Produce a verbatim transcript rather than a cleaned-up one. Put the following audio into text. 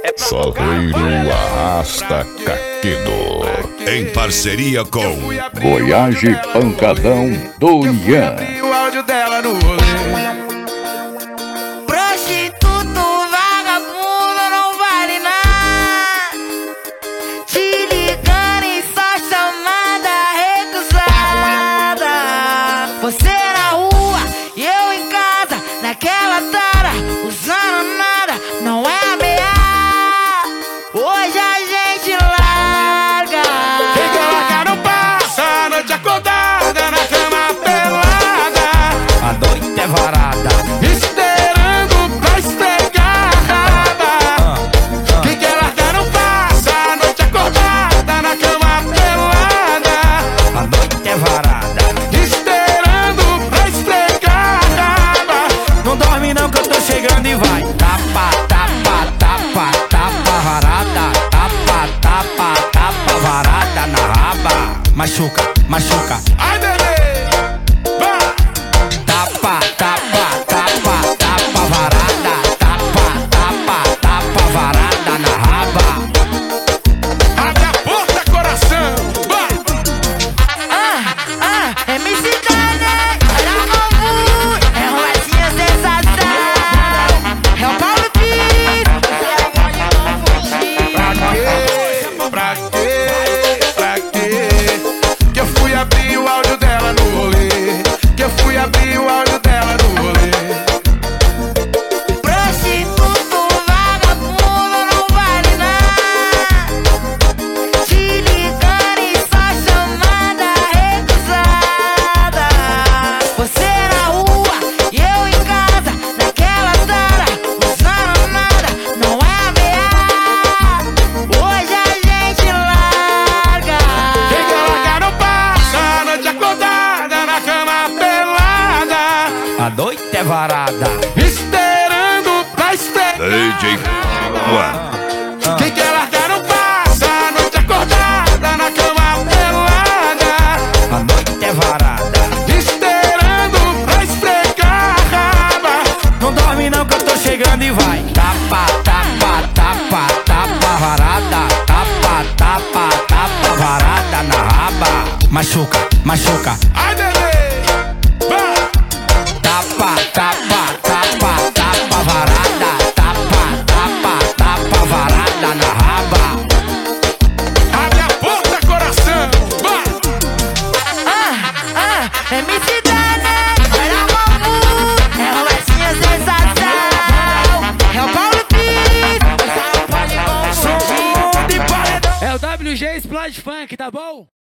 Salgueiro Arrasta Caquedo, em parceria com Voyage Pancadão do Ian. O áudio dela no rolê. Prostituto, vagabundo, não vale nada. Te ligando em só chamada recusada. Você na rua e eu em casa, naquela tara, usando nada, não é ameaça. Hoje a gente larga. Quem quer largar não passa a noite acordada na cama pelada. A noite é varada, esperando pra esfregar a raba. Quem quer largar não passa a noite acordada na cama pelada. a noite é varada. Esperando pra esfregar a raba. Não dorme não que eu tô chegando e vai. Tapa, tapa, tapa, tapa varada. Tapa, tapa, tapa varada na raba. Machuca, machuca. Ai, bebê, vai. Tapa, tapa, tapa, tapa varada. Tapa, tapa, tapa varada na raba. Abre a porta, coração, vai. Ah, ah, M C Dane, olha o novo, é uma latinha sensação. É o Paulo Pires, Pra quê? Pra quê? Que eu fui abrir o áudio dela no rolê. Que eu fui abrir o áudio dela no rolê. prostituto, vagabundo, não vale nada. Te ligando em só chamada recusada. Você na rua e eu em casa, naquela tara, usando nada, não é ameaça. Hoje a gente larga. Quem quer largar não passa a noite acordada na cama pelada. A noite é varada. Esperando pra esfregar. D J Juan. Quem quer largar não passa a noite acordada na cama pelada. A noite é varada. Esperando pra esfregar a raba. Não dorme não que eu tô chegando e vai. Tapa, tapa, tapa, tapa varada. Tapa, tapa, tapa varada na raba. Machuca, machuca. Ai, bebê, vai. Tapa, tapa, tapa, tapa varada. Tapa, tapa, tapa varada na raba. Abre a porta, coração, vai. Ah, ah, M C Dane, olha o novo, é uma latinha sensação. É o Paulo Pires, Som de paredão. É o W G Splash Funk, tá bom?